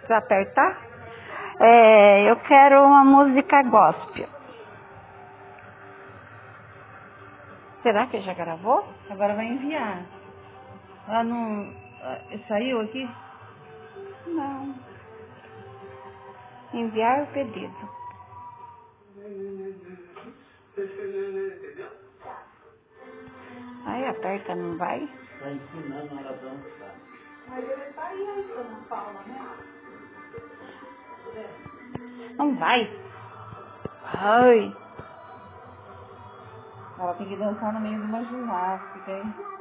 Precisa apertar? Eu quero uma música gospel. Será que já gravou? Agora vai enviar. Ela não... Saiu aqui? Não. Enviar o pedido. Aí aperta, não vai? Está ensinando a oração. Mas ele tá aí São Paulo, né? Não vai. Ai. Ela tem que dançar no meio de uma ginástica, hein?